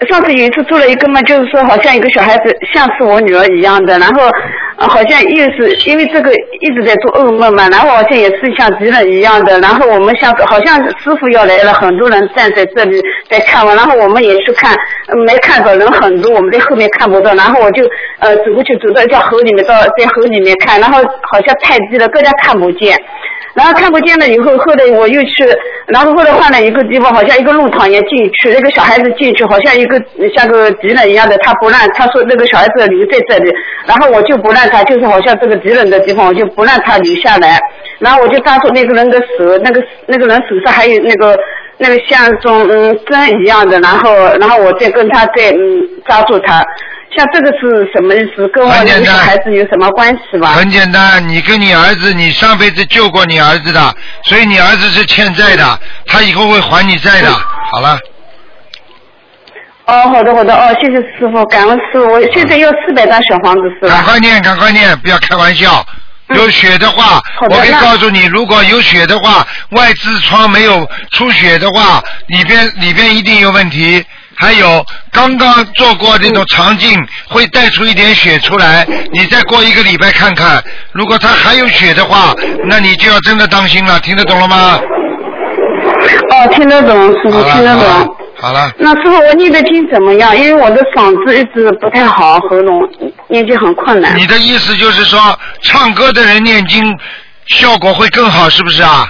上次有一次做了一个梦，就是说好像一个小孩子像是我女儿一样的，然后好像又是因为这个一直在做噩梦嘛，然后好像也是像敌人一样的，然后我们好像师傅要来了，很多人站在这里在看我，然后我们也去看，没看到人很多，我们在后面看不到，然后我就走过去走到一条河里面，在河里面看，然后好像太低了，更加看不见。然后看不见了以后，后来我又去，然后后来换了一个地方，好像一个弄堂也进去，那个小孩子进去，好像一个像个敌人一样的，他不让，他说那个小孩子留在这里，然后我就不让他，就是好像这个敌人的地方，我就不让他留下来，然后我就抓住那个人的手，那个人手上还有那个像种针一样的，然后我再跟他再抓住他。像这个是什么意思？跟我那个小孩子有什么关系吧？ 很简单，你跟你儿子，你上辈子救过你儿子的，所以你儿子是欠债的，他以后会还你债的。好了。 哦，好的，谢谢师傅，感恩师傅。我现在要400张小房子是吧？ 赶快念，不要开玩笑。有血的话，我可以告诉你，如果有血的话，外痔疮没有出血的话，里边一定有问题。还有刚刚做过这种肠镜，会带出一点血出来，你再过1个礼拜看看，如果它还有血的话，那你就要真的当心了，听得懂了吗？ 哦，听得懂，师傅听得懂。 好了。 那师傅，我念的经怎么样？因为我的嗓子一直不太好，喉咙念经很困难。 你的意思就是说，唱歌的人念经效果会更好，是不是啊？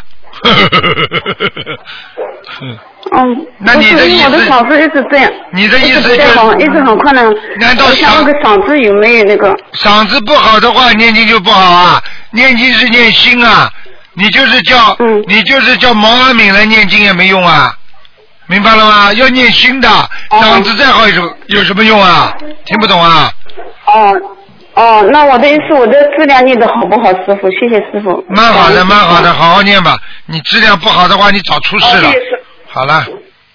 那你的意思？我的嗓子一直这样。你的意思就是一直很困难。 难道想那个嗓子有没有那个？ 嗓子不好的话，念经就不好啊。念经是念心啊，你就是叫毛阿敏来念经也没用啊，明白了吗？要念心的，嗓子再好有什么用啊？听不懂啊？ 那我的意思，我的质量念的好不好，师傅？谢谢师傅。 蛮好的，好好念吧。你质量不好的话，你早出事了。好了。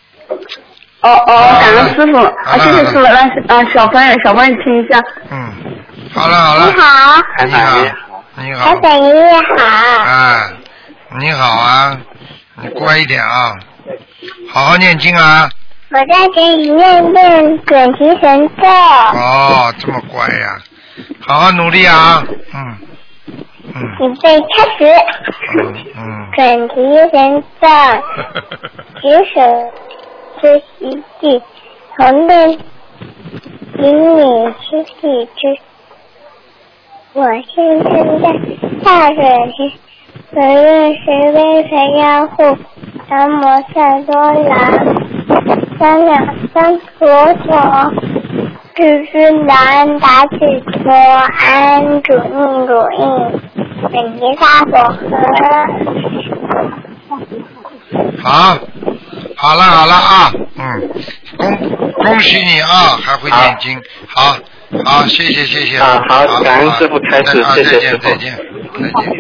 感恩师傅，谢谢师傅。让小朋友听一下。 好了。 你好。 你好。 台长爷爷好。 你好啊，你乖一点啊，好好念经啊。 我在给你念准提神咒。 哦，这么乖呀，好好努力啊。 准备开始。准提神咒，举手之一句，同论引领之地之。我现在大热天，本愿是微臣压护，南无善多兰，三左左。至尊达达智陀安主应本提萨婆诃。 好了啊，恭喜你啊，还会念经，好，谢谢。 好，感恩师傅开始，谢谢师傅。 再见。